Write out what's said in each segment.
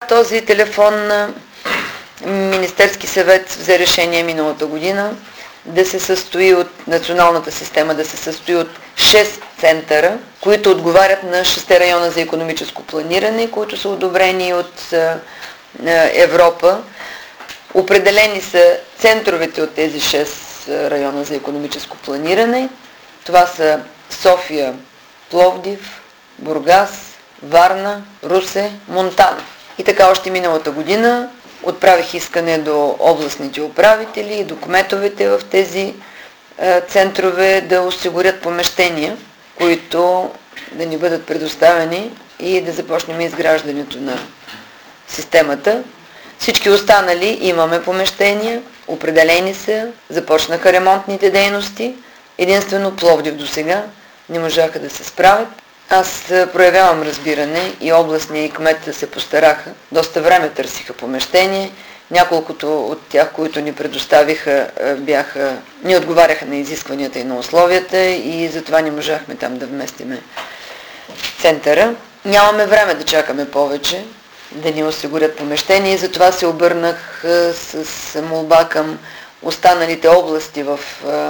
този телефон на Министерски съвет взе решение миналата година да се състои от националната система, да се състои от 6 центъра, които отговарят на 6 района за икономическо планиране, които са одобрени от Европа. Определени са центровете от тези 6 района за икономическо планиране. Това са София, Пловдив, Бургас, Варна, Русе, Монтана. И така още миналата година отправих искане до областните управители и до кметовете в тези центрове да осигурят помещения, които да ни бъдат предоставени и да започнем изграждането на системата. Всички останали имаме помещения, определени са, започнаха ремонтните дейности. Единствено Пловдив досега не можаха да се справят. Аз проявявам разбиране и областния и кметът се постараха. Доста време търсиха помещение. Няколкото от тях, които ни предоставиха, не отговаряха на изискванията и на условията и затова не можахме там да вместиме центъра. Нямаме време да чакаме повече, да ни осигурят помещение и затова се обърнах с молба към останалите области в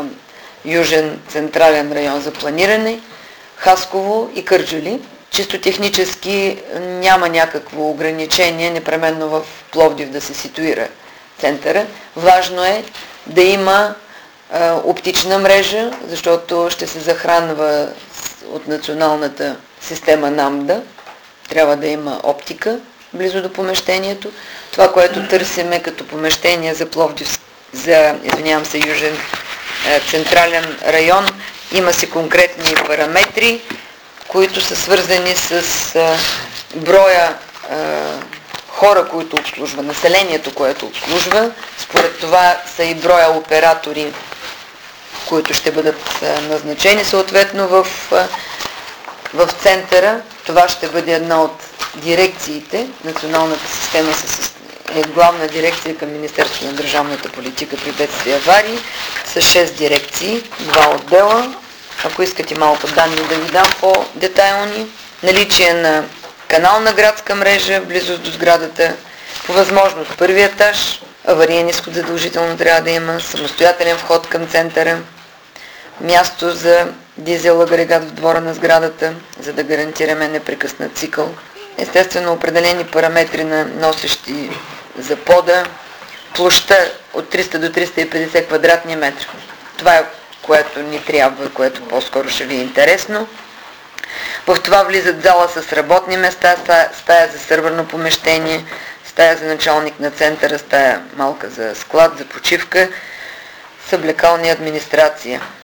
Южен централен район за планиране, Хасково и Кърджали. Чисто технически няма някакво ограничение непременно в Пловдив да се ситуира центъра. Важно е да има оптична мрежа, защото ще се захранва от националната система НАМДА. Трябва да има оптика близо до помещението. Това, което търсиме като помещение за Пловдив, Южен централен район, има си конкретни параметри, които са свързани с броя хора, които обслужва, населението, което обслужва. Според това са и броя оператори, които ще бъдат назначени съответно в центъра. Това ще бъде една от дирекциите. Националната система е главна дирекция към Министерството на държавната политика при бедствия и аварии с 6 дирекции, 2 отдела. Ако искате малко данни да ви дам по-детайлни. Наличие на канална градска мрежа, близост до сградата, по възможност първи етаж, авариен изход задължително трябва да има, самостоятелен вход към центъра, място за дизел агрегат в двора на сградата, за да гарантираме непрекъснат цикъл. Естествено определени параметри на носещи за пода, площта от 300 до 350 квадратни метра. Това е което ни трябва, което по-скоро ще ви е интересно. В това влизат зала с работни места, стая за сървърно помещение, стая за началник на центъра, стая малка за склад, за почивка, съблекална администрация.